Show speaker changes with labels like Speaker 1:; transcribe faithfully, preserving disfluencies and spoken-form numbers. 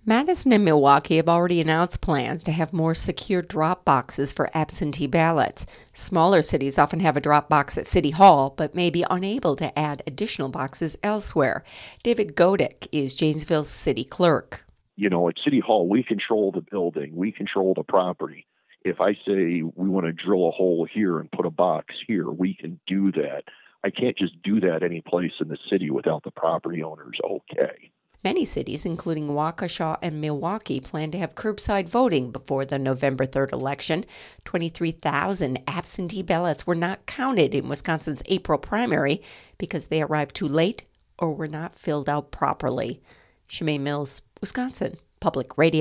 Speaker 1: Madison and Milwaukee have already announced plans to have more secure drop boxes for absentee ballots. Smaller cities often have a drop box at City Hall, but may be unable to add additional boxes elsewhere. David Godick is Janesville's city clerk.
Speaker 2: You know, at City Hall, we control the building. We control the property. If I say we want to drill a hole here and put a box here, we can do that. I can't just do that any place in the city without the property owner's okay.
Speaker 1: Many cities, including Waukesha and Milwaukee, plan to have curbside voting before the November third election. twenty-three thousand absentee ballots were not counted in Wisconsin's April primary because they arrived too late or were not filled out properly. Shemaine Mills, Wisconsin Public Radio.